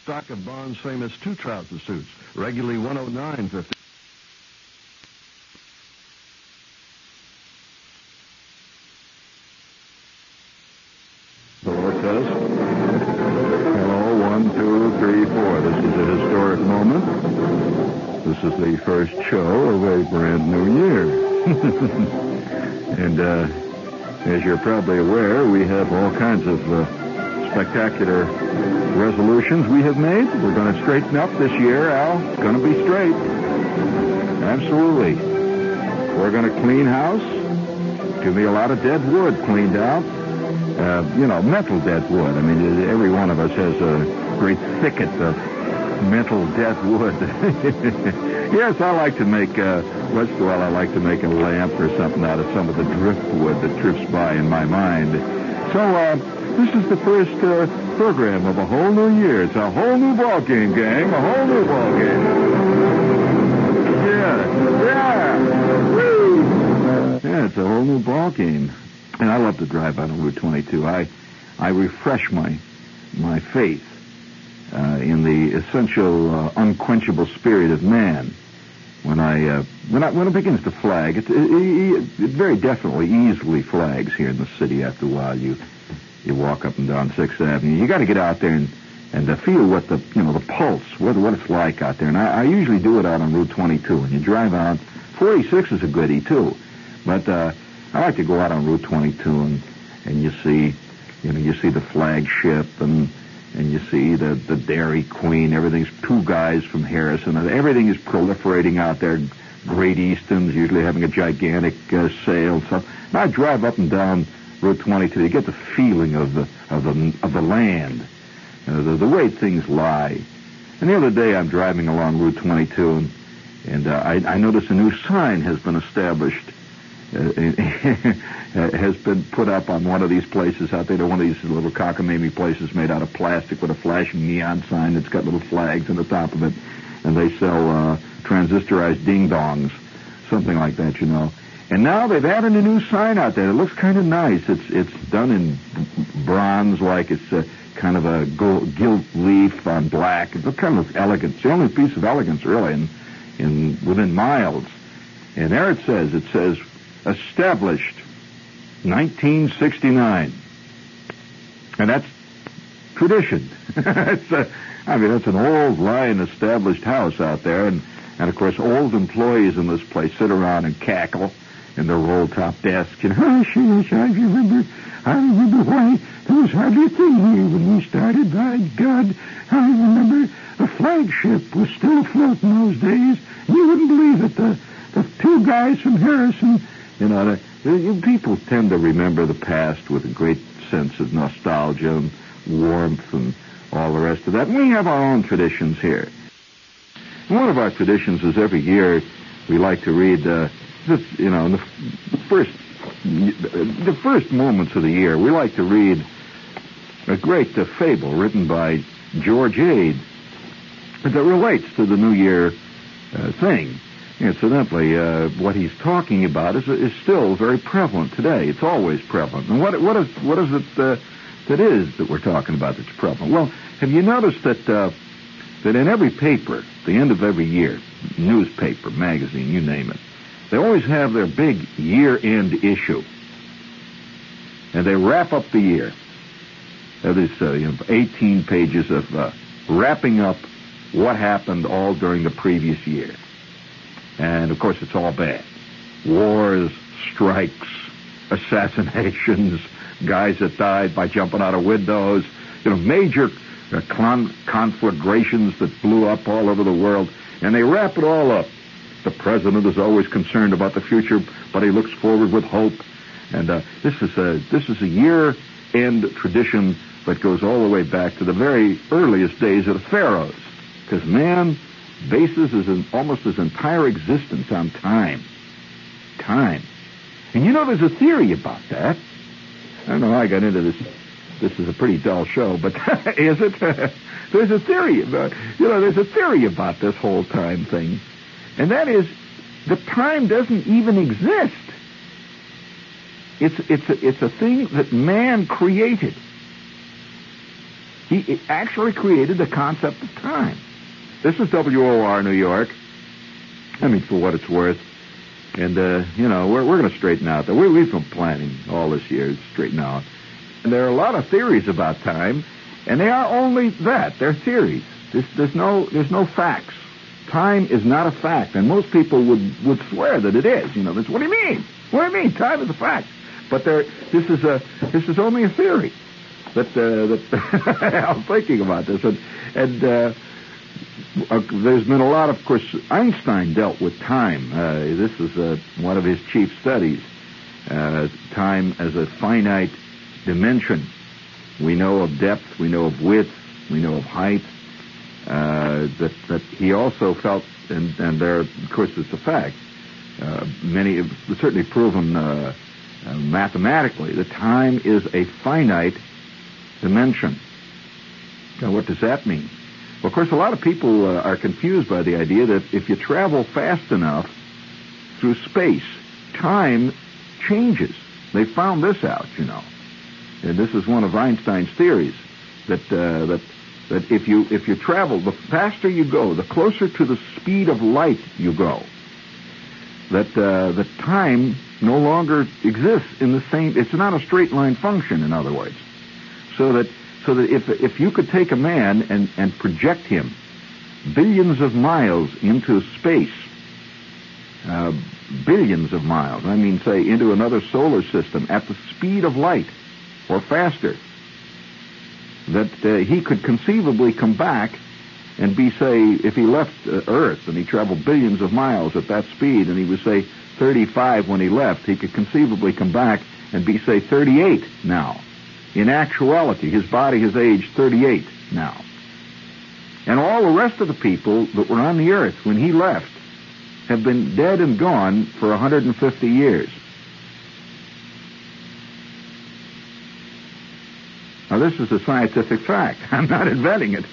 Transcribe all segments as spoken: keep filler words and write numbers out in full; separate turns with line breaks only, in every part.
stock of Bond's famous two trouser suits, regularly one oh nine fifty. Hello, it says. Hello, one, two, three, four. This is a historic moment. This is the first show of a brand new year. And uh, as you're probably aware, we have all kinds of uh, spectacular resolutions we have made. We're going to straighten up this year, Al. It's going to be straight. Absolutely. We're going to clean house. Give me a lot of dead wood cleaned out. Uh, you know, mental dead wood. I mean, every one of us has a great thicket of mental dead wood. Yes, I like to make, uh, once in a while I like to make a lamp or something out of some of the driftwood that drifts by in my mind. So, uh, this is the first uh, program of a whole new year. It's a whole new ball game, gang. A whole new ball game. Yeah, yeah, woo! Yeah, it's a whole new ball game. And I love to drive out on Route twenty-two. I, I refresh my, my faith uh, in the essential, uh, unquenchable spirit of man. When I, uh, when I, when it begins to flag, it, it, it, it very definitely easily flags here in the city. After a while, you, you walk up and down Sixth Avenue. You got to get out there and, and uh, feel what the, you know, the pulse, what, what it's like out there. And I, I usually do it out on Route twenty-two. And you drive out. forty-six is a goodie too, but. Uh, I like to go out on Route twenty-two and, and you see, you know, you see the flagship and and you see the, the Dairy Queen. Everything's two guys from Harrison. And everything is proliferating out there. Great Easton's usually having a gigantic uh, sale. So and I drive up and down Route twenty-two. You get the feeling of the of the of the land, uh, the, the way things lie. And the other day I'm driving along Route twenty-two and and uh, I, I notice a new sign has been established. Uh, has been put up on one of these places out there. They're one of these little cockamamie places made out of plastic with a flashing neon sign that's got little flags on the top of it. And they sell uh, transistorized ding-dongs, something like that, you know. And now they've added a new sign out there. It looks kind of nice. It's it's done in bronze, like it's a, kind of a gold, gilt leaf on black. It kind of looks elegant. It's the only piece of elegance, really, in, in within miles. And there it says, it says... established nineteen sixty-nine. And that's tradition. It's a, I mean, that's an old line established house out there. And, and, of course, old employees in this place sit around and cackle in their roll-top desks. And, oh, shush, I remember, I remember why there was hardly a thing here when we started. By God, I remember the flagship was still afloat in those days. You wouldn't believe it. The, the two guys from Harrison... You know, the, the, people tend to remember the past with a great sense of nostalgia and warmth and all the rest of that. And we have our own traditions here. And one of our traditions is every year we like to read, uh, this, you know, in the first, the first moments of the year, we like to read a great uh, fable written by George Ade that relates to the New Year uh, thing. Incidentally, uh, what he's talking about is is still very prevalent today. It's always prevalent. And what what is what is it uh, that is that we're talking about that's prevalent? Well, have you noticed that uh, that in every paper, the end of every year, newspaper, magazine, you name it, they always have their big year-end issue, and they wrap up the year. There's uh, you know, eighteen pages of uh, wrapping up what happened all during the previous year. And, of course, it's all bad. Wars, strikes, assassinations, guys that died by jumping out of windows, you know, major uh, con- conflagrations that blew up all over the world. And they wrap it all up. The president is always concerned about the future, but he looks forward with hope. And uh, this is a this is a year-end tradition that goes all the way back to the very earliest days of the pharaohs. Because man... bases his, almost his entire existence on time. Time. And you know, there's a theory about that. I don't know how I got into this. This is a pretty dull show, but is it? There's a theory about, you know, there's a theory about this whole time thing. And that is, the time doesn't even exist. It's, it's, a, it's a thing that man created. He actually created the concept of time. This is W O R New York. I mean, for what it's worth. And, uh, you know, we're, we're going to straighten out. We, we've been planning all this year to straighten out. And there are a lot of theories about time, and they are only that. They're theories. There's, there's, no, there's no facts. Time is not a fact, and most people would, would swear that it is. You know, that's what do you mean? What do you mean? Time is a fact. But there, this is a this is only a theory. That uh, that I'm thinking about this, and and uh, uh, there's been a lot. Of course, Einstein dealt with time. Uh, this is uh, one of his chief studies. Uh, time as a finite dimension. We know of depth. We know of width. We know of height. Uh, that that he also felt, and, and there, of course, it's a fact. Uh, many, it's certainly proven uh, uh, mathematically that time is a finite dimension. Now, what does that mean? Well, of course, a lot of people uh, are confused by the idea that if you travel fast enough through space, time changes. They found this out, you know, and this is one of Einstein's theories that uh, that. That if you if you travel, the faster you go, the closer to the speed of light you go, that uh, the time no longer exists in the same. It's not a straight line function, in other words. So that so that if if you could take a man and and project him billions of miles into space, uh, billions of miles, I mean, say into another solar system at the speed of light or faster, that uh, he could conceivably come back and be, say, if he left uh, Earth and he traveled billions of miles at that speed and he was, say, thirty-five when he left, he could conceivably come back and be, say, thirty-eight now. In actuality, his body has aged thirty-eight now. And all the rest of the people that were on the Earth when he left have been dead and gone for one hundred fifty years. Now, this is a scientific fact. I'm not inventing it.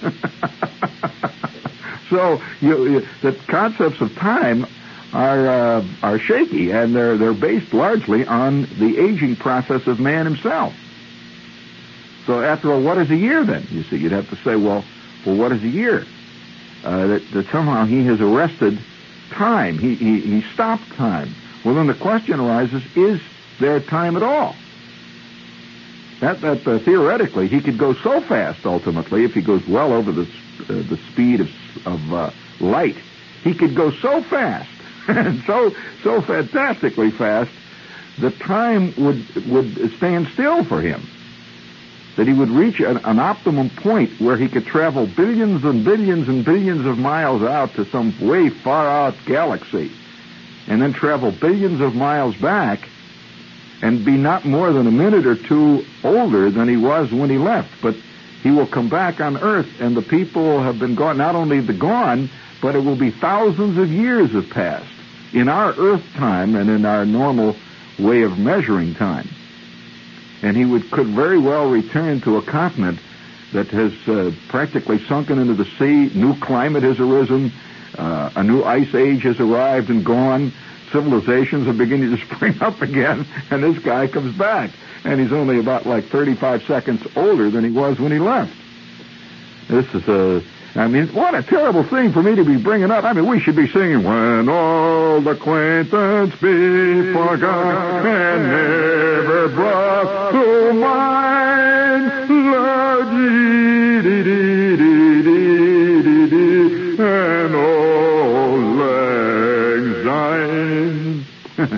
So, you, you, the concepts of time are uh, are shaky, and they're they're based largely on the aging process of man himself. So, after all, what is a year then? You see, you'd have to say, well, well, what is a year? Uh, that, that somehow he has arrested time. He, he he stopped time. Well, then the question arises: is there time at all? That, that uh, theoretically, he could go so fast, ultimately, if he goes well over the, uh, the speed of, of uh, light, he could go so fast, and so so fantastically fast, that time would, would stand still for him. That he would reach an, an optimum point where he could travel billions and billions and billions of miles out to some way far out galaxy, and then travel billions of miles back, and be not more than a minute or two older than he was when he left. But he will come back on Earth, and the people have been gone, not only the gone, but it will be thousands of years have passed in our Earth time and in our normal way of measuring time. And he would could very well return to a continent that has uh, practically sunken into the sea. New climate has arisen. Uh, a new ice age has arrived and gone. Civilizations are beginning to spring up again, and this guy comes back, and he's only about like thirty-five seconds older than he was when he left. This is a, I mean, what a terrible thing for me to be bringing up. I mean, we should be singing, when old acquaintance be forgot, and never brought to mind, la dee dee dee dee dee dee, and old lang syne.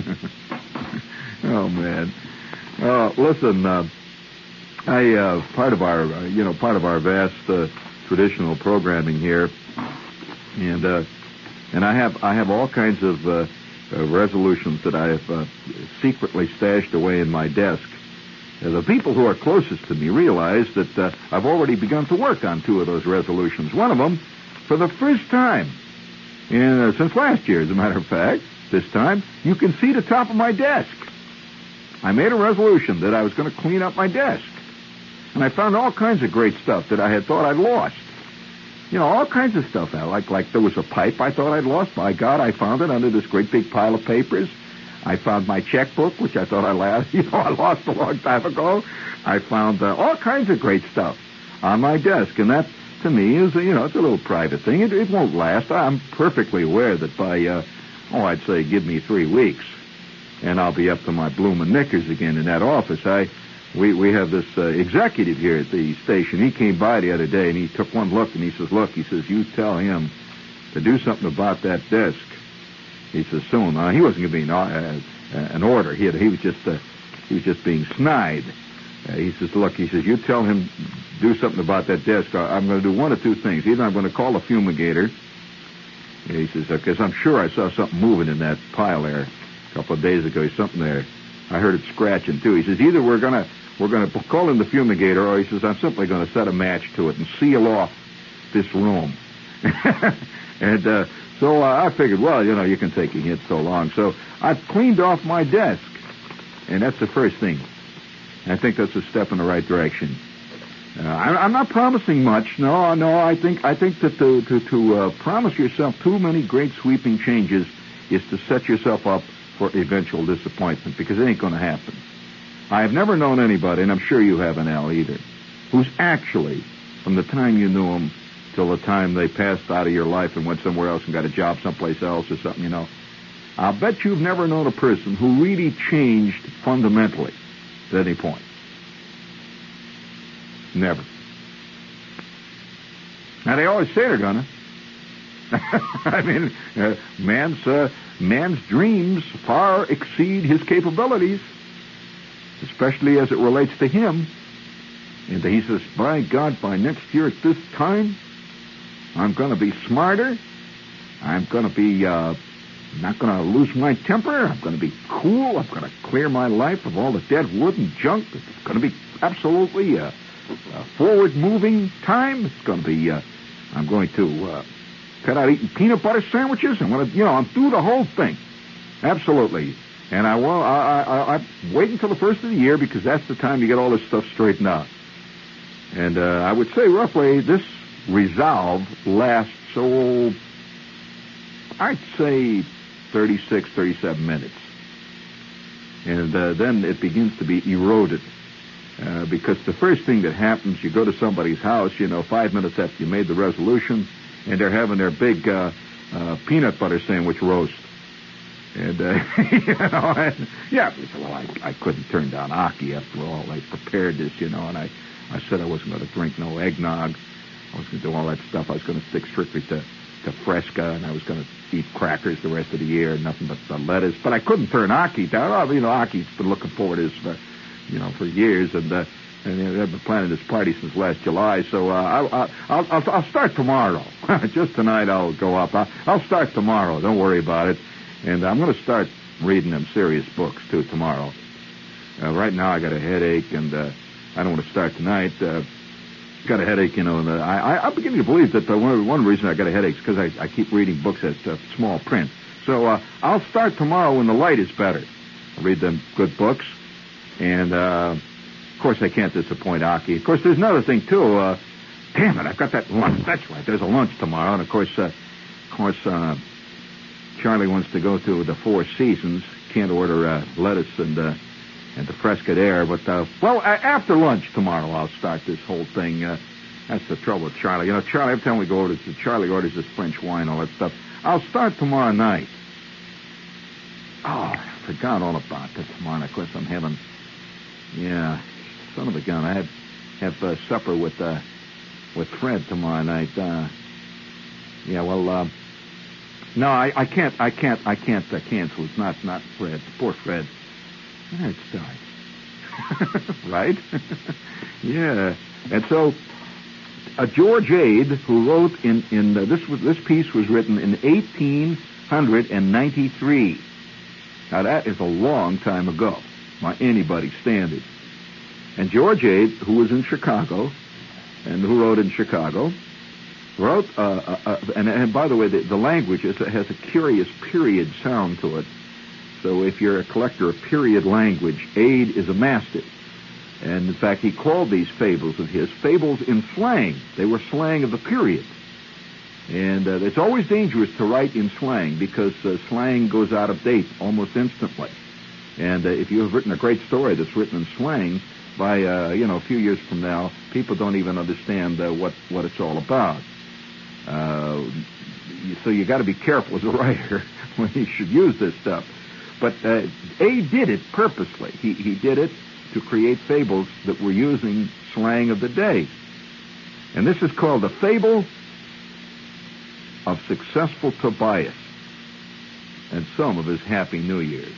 Oh, man. Uh, listen, uh, I, uh, part of our, uh, you know, part of our vast, uh, traditional programming here, and, uh, and I have, I have all kinds of, uh, uh resolutions that I have, uh, secretly stashed away in my desk. Uh, the people who are closest to me realize that, uh, I've already begun to work on two of those resolutions. One of them, for the first time, in, uh, since last year, as a matter of fact, this time, you can see the top of my desk. I made a resolution that I was going to clean up my desk. And I found all kinds of great stuff that I had thought I'd lost. You know, all kinds of stuff. Like, like there was a pipe I thought I'd lost. By God, I found it under this great big pile of papers. I found my checkbook, which I thought I lost, you know, I lost a long time ago. I found uh, all kinds of great stuff. on my desk. And that, to me, is, you know, it's a little private thing. It, it won't last. I'm perfectly aware that by, uh, oh, I'd say give me three weeks, and I'll be up to my bloomin' knickers again in that office. I, we, we have this uh, executive here at the station. He came by the other day, and he took one look, and he says, look, he says, you tell him to do something about that desk. He says, soon. Uh, he wasn't giving me an, uh, an order. He, had, he was just uh, he was just being snide. Uh, he says, look, he says, you tell him do something about that desk. I'm going to do one of two things. Either I'm going to call a fumigator. He says, because I'm sure I saw something moving in that pile there a couple of days ago. There's something there. I heard it scratching, too. He says, either we're going to we're going to call in the fumigator, or he says, I'm simply going to set a match to it and seal off this room. and uh, so uh, I figured, well, you know, you can take a hit so long. So I've cleaned off my desk, and that's the first thing. I think that's a step in the right direction. Uh, I, I'm not promising much. No, no. I think I think that to to, to uh, promise yourself too many great sweeping changes is to set yourself up for eventual disappointment, because it ain't going to happen. I have never known anybody, and I'm sure you haven't, Al, either, who's actually, from the time you knew them till the time they passed out of your life and went somewhere else and got a job someplace else or something, you know, I'll bet you've never known a person who really changed fundamentally at any point. Never. Now, they always say they're gonna. I mean, uh, man's uh, man's dreams far exceed his capabilities, especially as it relates to him. And he says, by God, by next year at this time, I'm going to be smarter. I'm going to be uh, not going to lose my temper. I'm going to be cool. I'm going to clear my life of all the dead wood and junk. It's going to be absolutely uh, a forward-moving time. It's going to be, uh, I'm going to uh, cut out eating peanut butter sandwiches. I'm going to, you know, I'm through the whole thing. Absolutely. And I will, I, I, I wait until the first of the year, because that's the time you get all this stuff straightened out. And uh, I would say roughly this resolve lasts, so I'd say thirty-six, thirty-seven minutes. And uh, then it begins to be eroded. Uh, because the first thing that happens, you go to somebody's house, you know, five minutes after you made the resolution, and they're having their big uh, uh, peanut butter sandwich roast. And, uh, you know, and, yeah, well, I, I couldn't turn down Aki after all. I prepared this, you know, and I, I said I wasn't going to drink no eggnog. I was going to do all that stuff. I was going to stick strictly to, to Fresca, and I was going to eat crackers the rest of the year, nothing but uh, lettuce. But I couldn't turn Aki down. Oh, you know, Aki's been looking forward to this, uh, you know, for years, and uh, and you know, they've been planning this party since last July. So uh, I'll, I'll I'll I'll start tomorrow. Just tonight I'll go up. I'll, I'll start tomorrow. Don't worry about it. And I'm going to start reading them serious books too tomorrow. Uh, right now I got a headache, and uh, I don't want to start tonight. Uh, got a headache, you know. And uh, I I'm beginning to believe that uh, one one reason I got a headache is because I I keep reading books at uh, small print. So uh, I'll start tomorrow when the light is better. I'll read them good books. And, uh, of course, I can't disappoint Aki. Of course, there's another thing, too. Uh, damn it, I've got that lunch. That's right, there's a lunch tomorrow. And, of course, uh, of course, uh, Charlie wants to go to the Four Seasons. Can't order uh, lettuce and uh, and the Fresca there. But, uh, well, after lunch tomorrow, I'll start this whole thing. Uh, that's the trouble with Charlie. You know, Charlie, every time we go over to Charlie orders this French wine, all that stuff. I'll start tomorrow night. Oh, I forgot all about that tomorrow night. Of course, I'm having... Yeah, son of a gun. I have have uh, supper with uh, with Fred tomorrow night. Uh, yeah, well, uh, no, I, I can't, I can't, I can't uh, cancel. It's not not Fred. Poor Fred. Yeah, it's died. Right? Yeah. And so, uh, George Ade, who wrote in in uh, this was this piece was written in eighteen ninety-three. Now that is a long time ago, by anybody's standard. And George Ade, who was in Chicago, and who wrote in Chicago, wrote, uh, uh, uh, and, and by the way, the, the language is, has a curious period sound to it. So if you're a collector of period language, Ade is a master. And in fact, he called these fables of his fables in slang. They were slang of the period. And uh, it's always dangerous to write in slang, because uh, slang goes out of date almost instantly. And uh, if you have written a great story that's written in slang, by uh, you know a few years from now, people don't even understand uh, what what it's all about. Uh, so you got to be careful as a writer when you should use this stuff. But uh, A did it purposely. He he did it to create fables that were using slang of the day, and this is called the Fable of Successful Tobias and some of his Happy New Years.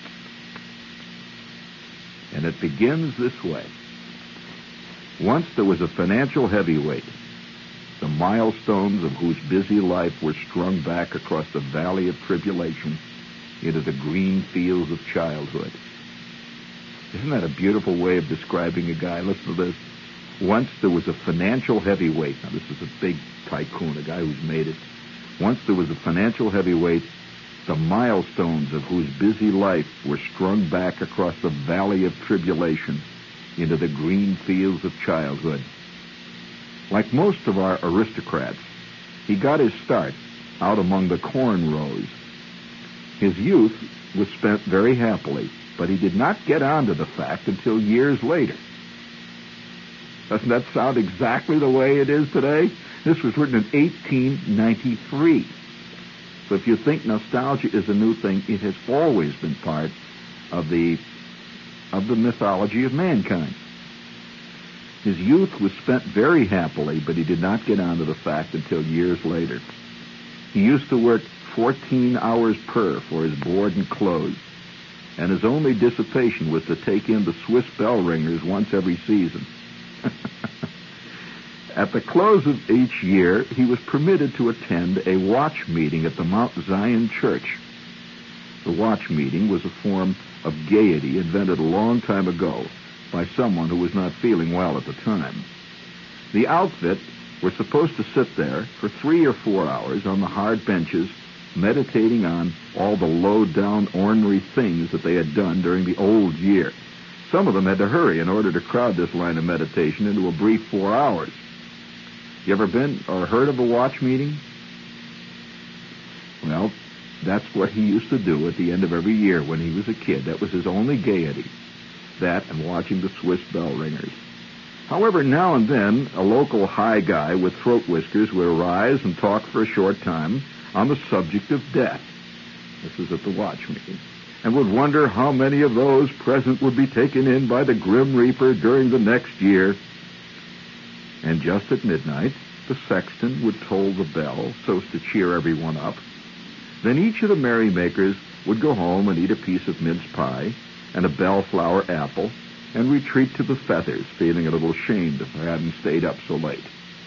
And it begins this way. Once there was a financial heavyweight, the milestones of whose busy life were strung back across the valley of tribulation into the green fields of childhood. Isn't that a beautiful way of describing a guy? Listen to this. Once there was a financial heavyweight. Now, this is a big tycoon, a guy who's made it. Once there was a financial heavyweight, the milestones of whose busy life were strung back across the valley of tribulation into the green fields of childhood. Like most of our aristocrats, he got his start out among the corn rows. His youth was spent very happily, but he did not get onto the fact until years later. Doesn't that sound exactly the way it is today? This was written in eighteen ninety-three. So if you think nostalgia is a new thing, it has always been part of the of the mythology of mankind. His youth was spent very happily, but he did not get onto the fact until years later. He used to work fourteen hours per for his board and clothes, and his only dissipation was to take in the Swiss bell ringers once every season. At the close of each year, he was permitted to attend a watch meeting at the Mount Zion Church. The watch meeting was a form of gaiety invented a long time ago by someone who was not feeling well at the time. The outfit were supposed to sit there for three or four hours on the hard benches, meditating on all the low-down, ornery things that they had done during the old year. Some of them had to hurry in order to crowd this line of meditation into a brief four hours. You ever been or heard of a watch meeting? Well, that's what he used to do at the end of every year when he was a kid. That was his only gaiety. That and watching the Swiss bell ringers. However, now and then, a local high guy with throat whiskers would arise and talk for a short time on the subject of death. This was at the watch meeting. And would wonder how many of those present would be taken in by the Grim Reaper during the next year. And just at midnight, the sexton would toll the bell so as to cheer everyone up. Then each of the merrymakers would go home and eat a piece of mince pie and a bellflower apple and retreat to the feathers, feeling a little ashamed of having stayed up so late.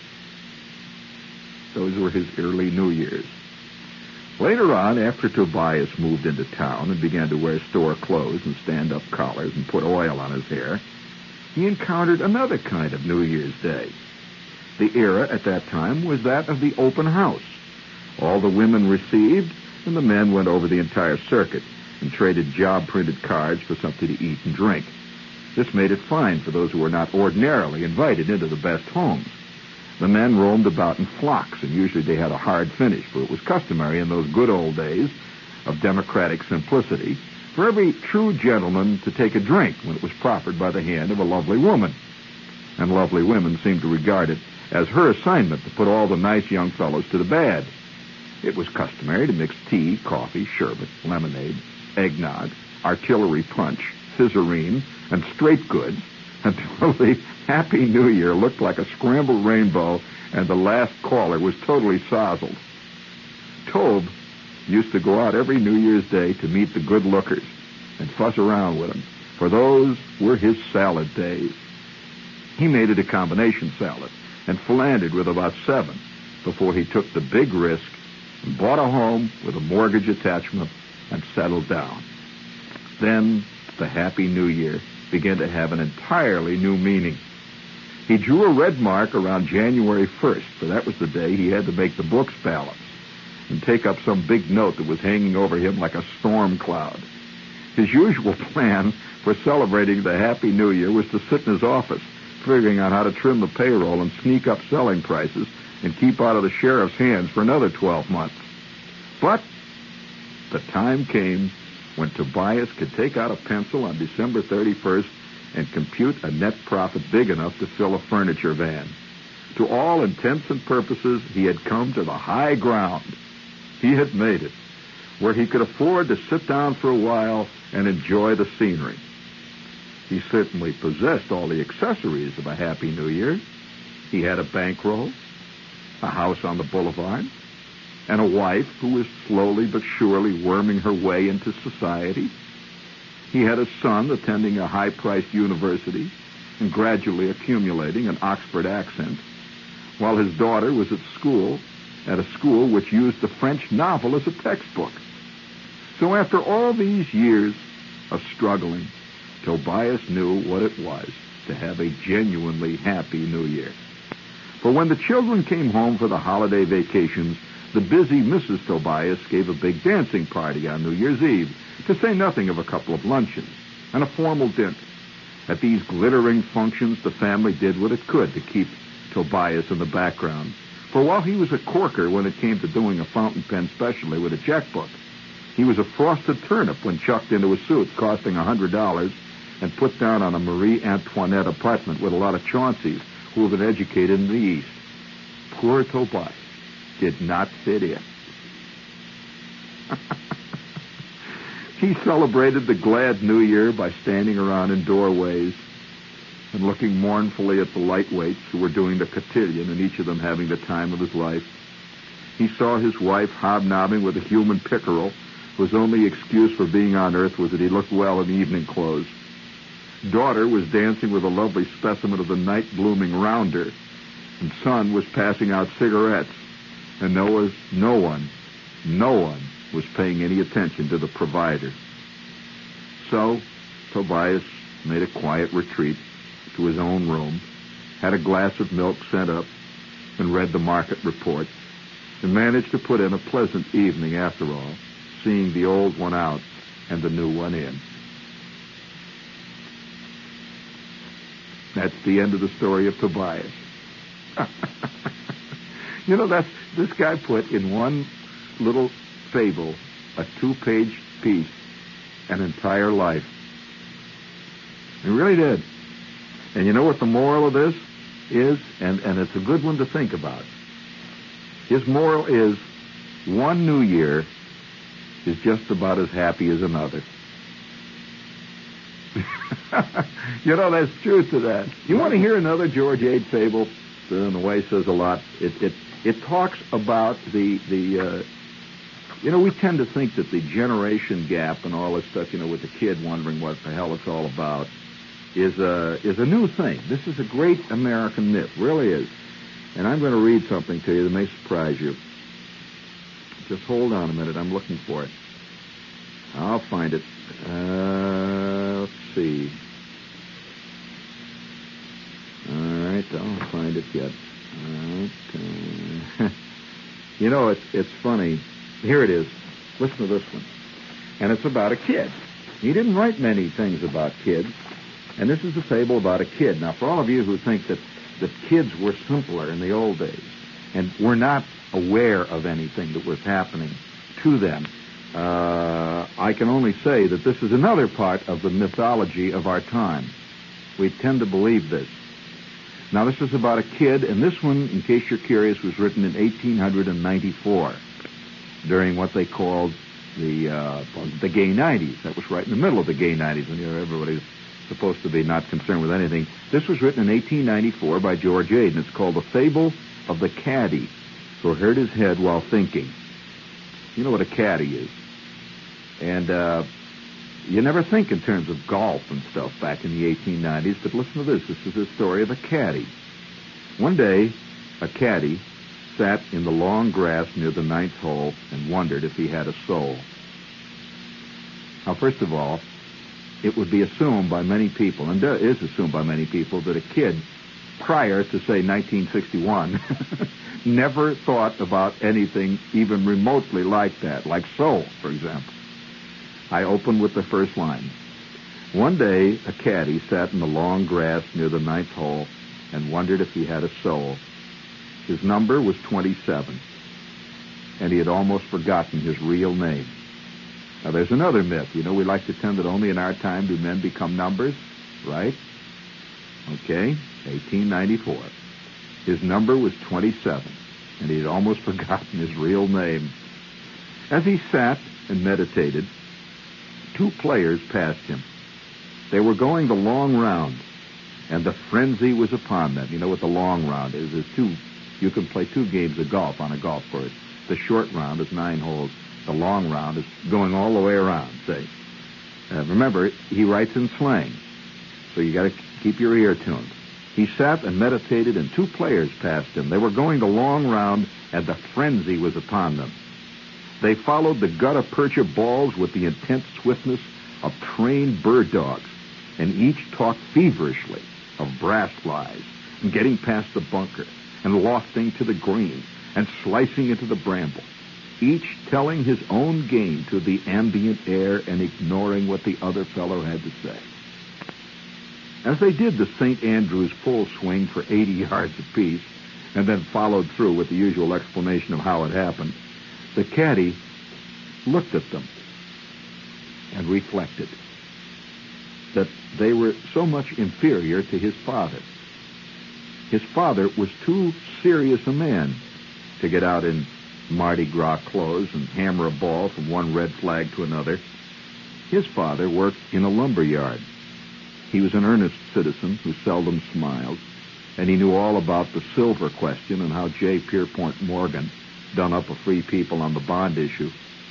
Those were his early New Year's. Later on, after Tobias moved into town and began to wear store clothes and stand-up collars and put oil on his hair, he encountered another kind of New Year's Day. The era at that time was that of the open house. All the women received, and the men went over the entire circuit and traded job-printed cards for something to eat and drink. This made it fine for those who were not ordinarily invited into the best homes. The men roamed about in flocks, and usually they had a hard finish, for it was customary in those good old days of democratic simplicity for every true gentleman to take a drink when it was proffered by the hand of a lovely woman. And lovely women seemed to regard it as her assignment to put all the nice young fellows to the bad. It was customary to mix tea, coffee, sherbet, lemonade, eggnog, artillery punch, scissorine, and straight goods until the Happy New Year looked like a scrambled rainbow and the last caller was totally sozzled. Tobe used to go out every New Year's Day to meet the good lookers and fuss around with them, for those were his salad days. He made it a combination salad and philandered with about seven before he took the big risk and bought a home with a mortgage attachment and settled down. Then the Happy New Year began to have an entirely new meaning. He drew a red mark around January first, for that was the day he had to make the books balance and take up some big note that was hanging over him like a storm cloud. His usual plan for celebrating the Happy New Year was to sit in his office, figuring out how to trim the payroll and sneak up selling prices and keep out of the sheriff's hands for another twelve months. But the time came when Tobias could take out a pencil on December thirty-first and compute a net profit big enough to fill a furniture van. To all intents and purposes, he had come to the high ground. He had made it, where he could afford to sit down for a while and enjoy the scenery. He certainly possessed all the accessories of a Happy New Year. He had a bankroll, a house on the boulevard, and a wife who was slowly but surely worming her way into society. He had a son attending a high-priced university and gradually accumulating an Oxford accent, while his daughter was at school, at a school which used the French novel as a textbook. So after all these years of struggling, Tobias knew what it was to have a genuinely happy New Year. For when the children came home for the holiday vacations, the busy Missus Tobias gave a big dancing party on New Year's Eve, to say nothing of a couple of luncheons and a formal dinner. At these glittering functions, the family did what it could to keep Tobias in the background. For while he was a corker when it came to doing a fountain pen specially with a checkbook, he was a frosted turnip when chucked into a suit costing a hundred dollars and put down on a Marie Antoinette apartment with a lot of Chaunceys who had been educated in the East. Poor Tobias did not fit in. He celebrated the glad New Year by standing around in doorways and looking mournfully at the lightweights who were doing the cotillion, and each of them having the time of his life. He saw his wife hobnobbing with a human pickerel, whose only excuse for being on earth was that he looked well in evening clothes. Daughter was dancing with a lovely specimen of the night-blooming rounder, and son was passing out cigarettes, and no, was, no one, no one was paying any attention to the provider. So Tobias made a quiet retreat to his own room, had a glass of milk sent up, and read the market report, and managed to put in a pleasant evening after all, seeing the old one out and the new one in. That's the end of the story of Tobias. You know, that's this guy put in one little fable, a two-page piece, an entire life. He really did. And you know what the moral of this is? And, and it's a good one to think about. His moral is, one New Year is just about as happy as another. You know, there's truth to that. You want to hear another George Ade fable? In a way, says a lot. It it it talks about the the. Uh, you know, we tend to think that the generation gap and all this stuff, you know, with the kid wondering what the hell it's all about, is a is a new thing. This is a great American myth, really is. And I'm going to read something to you that may surprise you. Just hold on a minute. I'm looking for it. I'll find it. Uh, let's see. All right, I'll find it yet. Okay. You know, it's it's funny. Here it is. Listen to this one. And it's about a kid. He didn't write many things about kids. And this is a fable about a kid. Now, for all of you who think that, that kids were simpler in the old days and were not aware of anything that was happening to them, uh, I can only say that this is another part of the mythology of our time. We tend to believe this. Now, this is about a kid, and this one, in case you're curious, was written in eighteen ninety-four during what they called the uh, the gay nineties. That was right in the middle of the gay nineties, when you know, everybody's supposed to be not concerned with anything. This was written in eighteen ninety-four by George Ade, and it's called The Fable of the Caddy Who Hurt His Head While Thinking. You know what a caddy is. And uh, you never think in terms of golf and stuff back in the eighteen nineties, but listen to this. This is the story of a caddy. One day, a caddy sat in the long grass near the ninth hole and wondered if he had a soul. Now, first of all, it would be assumed by many people, and it is assumed by many people, that a kid prior to, say, nineteen sixty-one never thought about anything even remotely like that, like soul, for example. I open with the first line. One day, a caddy sat in the long grass near the ninth hole and wondered if he had a soul. His number was twenty-seven, and he had almost forgotten his real name. Now, there's another myth. You know, we like to pretend that only in our time do men become numbers. right? Okay, eighteen ninety-four. His number was twenty-seven, and he had almost forgotten his real name. As he sat and meditated, two players passed him. They were going the long round, and the frenzy was upon them. You know what the long round is? There's two, you can play two games of golf on a golf course. The short round is nine holes. The long round is going all the way around, say. Uh, remember, he writes in slang, so you got to keep your ear tuned. He sat and meditated, and two players passed him. They were going the long round, and the frenzy was upon them. They followed the gutta-percha balls with the intense swiftness of trained bird dogs, and each talked feverishly of brass flies, and getting past the bunker, and lofting to the green, and slicing into the bramble, each telling his own game to the ambient air and ignoring what the other fellow had to say. As they did the Saint Andrews full swing for eighty yards apiece, and then followed through with the usual explanation of how it happened, the caddy looked at them and reflected that they were so much inferior to his father. His father was too serious a man to get out in Mardi Gras clothes and hammer a ball from one red flag to another. His father worked in a lumber yard. He was an earnest citizen who seldom smiled, and he knew all about the silver question and how J. Pierpont Morgan done up a free people on the bond issue.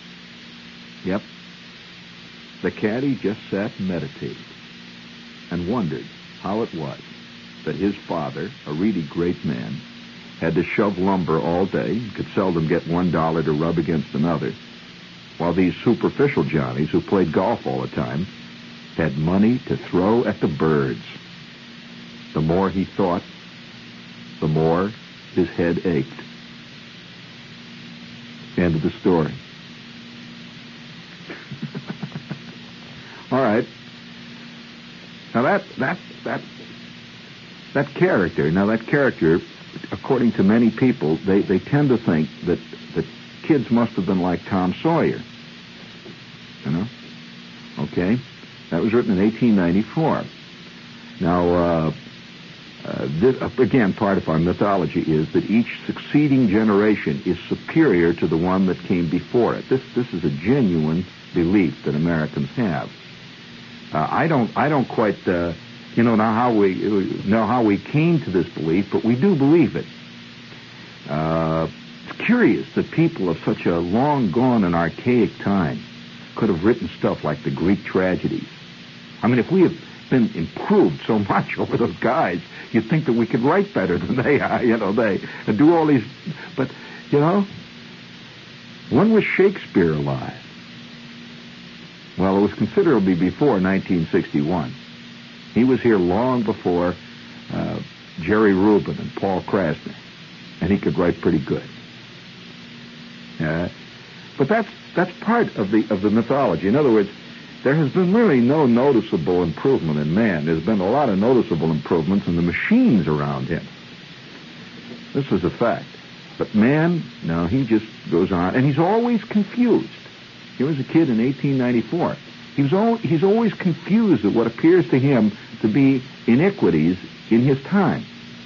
Yep. The caddy just sat and meditated and wondered how it was that his father, a really great man, had to shove lumber all day and could seldom get one dollar to rub against another, while these superficial Johnnies who played golf all the time had money to throw at the birds. The more he thought, the more his head ached. End of the story. All right. Now that that that that character. Now that character, according to many people, they, they tend to think that the kids must have been like Tom Sawyer. You know? Okay. That was written in eighteen ninety-four. Now, uh, uh, this, uh, again, part of our mythology is that each succeeding generation is superior to the one that came before it. This this is a genuine belief that Americans have. Uh, I don't I don't quite uh, you know know how we know how we came to this belief, but we do believe it. Uh, it's curious that people of such a long gone and archaic time could have written stuff like the Greek tragedies. I mean, if we had been improved so much over those guys, you'd think that we could write better than they are, you know, they and do all these. But, you know, when was Shakespeare alive? Well, it was considerably before nineteen sixty-one. He was here long before uh, Jerry Rubin and Paul Krasny, and he could write pretty good. Uh, but that's that's part of the of the mythology. In other words, there has been really no noticeable improvement in man. There's been a lot of noticeable improvements in the machines around him. This is a fact. But man, no, he just goes on, and he's always confused. He was a kid in eighteen ninety-four. He was al- he's always confused at what appears to him to be iniquities in his time.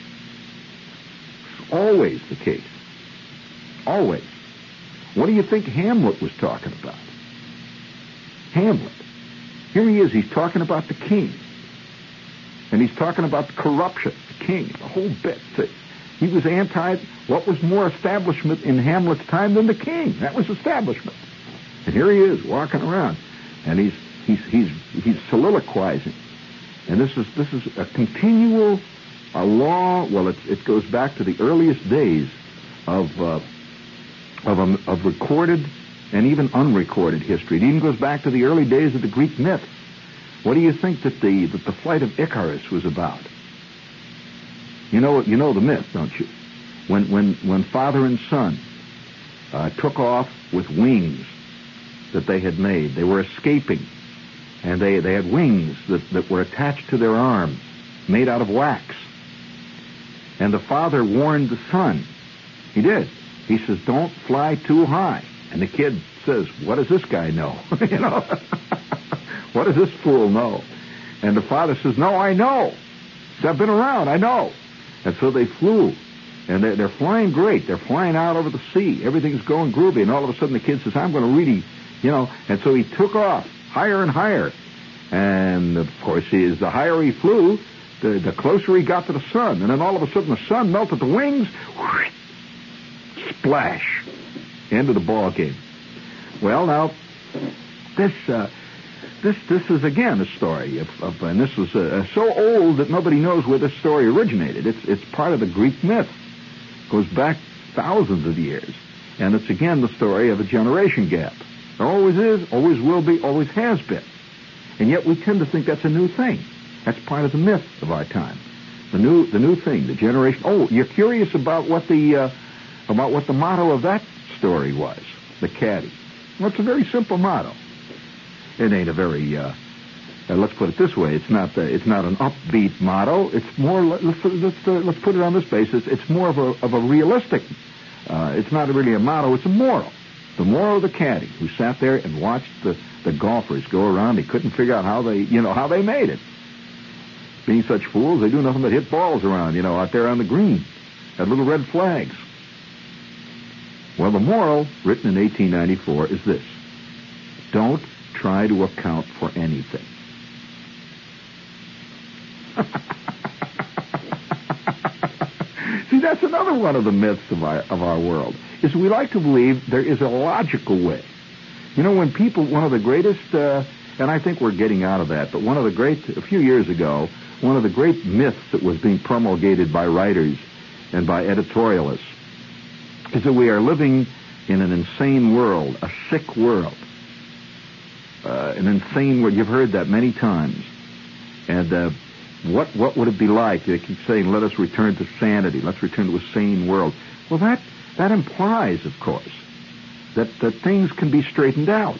It's always the case. Always. What do you think Hamlet was talking about? Hamlet. Here he is. He's talking about the king. And he's talking about the corruption, the king, the whole bit. He was anti, what was more establishment in Hamlet's time than the king? That was establishment. And here he is walking around, and he's he's he's he's soliloquizing, and this is this is a continual, a law. Well, it it goes back to the earliest days of uh, of um, of recorded and even unrecorded history. It even goes back to the early days of the Greek myth. What do you think that the that the flight of Icarus was about? You know you know the myth, don't you? When when when father and son uh, took off with wings that they had made. They were escaping, and they, they had wings that, that were attached to their arms, made out of wax. And the father warned the son. He did. He says, don't fly too high. And the kid says, what does this guy know? you know, what does this fool know? And the father says, no, I know. I've been around, I know. And so they flew. And they're, they're flying great. They're flying out over the sea. Everything's going groovy. And all of a sudden the kid says, I'm going to really, you know. And so he took off higher and higher. And, of course, he, as the higher he flew, the, the closer he got to the sun. And then all of a sudden the sun melted the wings. Whoosh, splash. End of the ball game. Well, now, this... Uh, This this is, again, a story, of, of and this was uh, so old that nobody knows where this story originated. It's it's part of the Greek myth. It goes back thousands of years. And it's, again, the story of a generation gap. There always is, always will be, always has been. And yet we tend to think that's a new thing. That's part of the myth of our time. The new the new thing, the generation. Oh, you're curious about what the uh, about what the motto of that story was, the caddy. Well, it's a very simple motto. It ain't a very, uh, uh, let's put it this way, it's not uh, it's not an upbeat motto. It's more, let's, let's, uh, let's put it on this basis, it's more of a, of a realistic, uh, it's not really a motto, it's a moral. The moral of the caddy who sat there and watched the, the golfers go around. He couldn't figure out how they, you know, how they made it. Being such fools, they do nothing but hit balls around, you know, out there on the green, at little red flags. Well, the moral, written in eighteen ninety-four, is this. Don't try to account for anything. See, that's another one of the myths of our, of our world, is we like to believe there is a logical way. You know, when people, one of the greatest, uh, and I think we're getting out of that, but one of the great, a few years ago, one of the great myths that was being promulgated by writers and by editorialists is that we are living in an insane world, a sick world. Uh, an insane word. You've heard that many times. And uh, what what would it be like? They keep saying, let us return to sanity. Let's return to a sane world. Well, that that implies, of course, that, that things can be straightened out.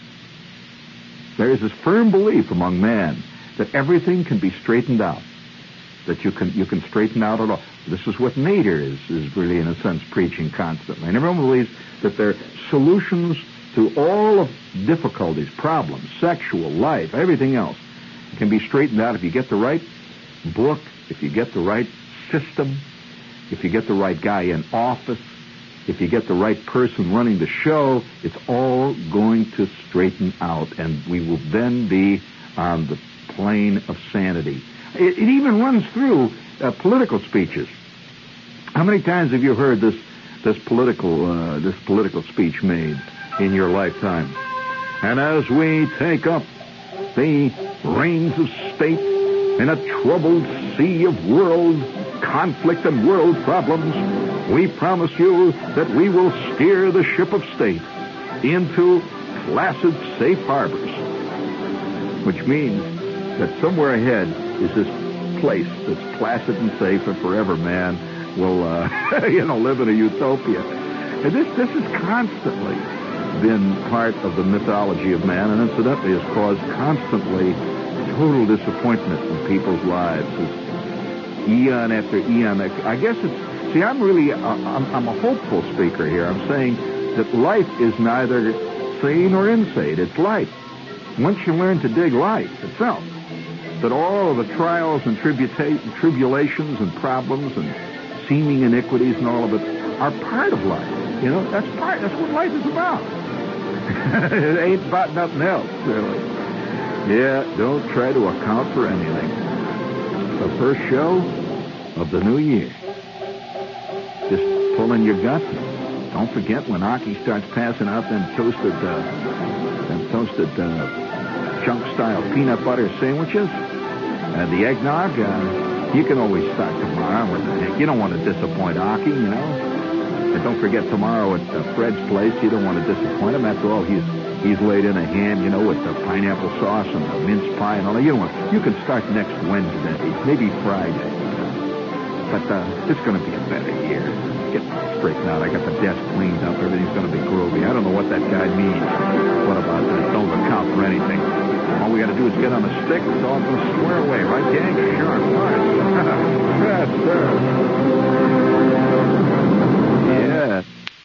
There is this firm belief among man that everything can be straightened out, that you can you can straighten out it all. This is what Nader is, is really, in a sense, preaching constantly. And everyone believes that there are solutions to all of difficulties, problems, sexual life, everything else can be straightened out if you get the right book, if you get the right system, if you get the right guy in office, if you get the right person running the show. It's all going to straighten out, and we will then be on the plane of sanity. It, it even runs through uh, political speeches. How many times have you heard this this political uh, this political speech made in your lifetime? And as we take up the reins of state in a troubled sea of world conflict and world problems, we promise you that we will steer the ship of state into placid, safe harbors. Which means that somewhere ahead is this place that's placid and safe, and forever man will, uh, you know, live in a utopia. And this, this is constantly been part of the mythology of man, and incidentally has caused constantly total disappointment in people's lives. It's eon after eon. I guess it's, see, I'm really, I'm, I'm a hopeful speaker here. I'm saying that life is neither sane or insane. It's life. Once you learn to dig life itself, that all of the trials and tributa- tribulations and problems and seeming iniquities and all of it are part of life. You know, that's part, that's what life is about. It ain't about nothing else, really. Yeah, don't try to account for anything. The first show of the new year. Just pulling your guts. Don't forget when Aki starts passing out them toasted, uh, them toasted uh, chunk-style peanut butter sandwiches. Uh, the eggnog, uh, you can always start tomorrow with it. You don't want to disappoint Aki, you know. And don't forget tomorrow at uh, Fred's place. You don't want to disappoint him. After all, he's he's laid in a ham, you know, with the pineapple sauce and the mince pie and all that. You don't want. You can start next Wednesday, maybe Friday. But uh, it's going to be a better year. Get straightened out. I got the desk cleaned up. Everything's going to be groovy. I don't know what that guy means. What about this? Don't account for anything. All we got to do is get on the stick. It's all going to square away, right, gang? Sure. Right. Yes, sir.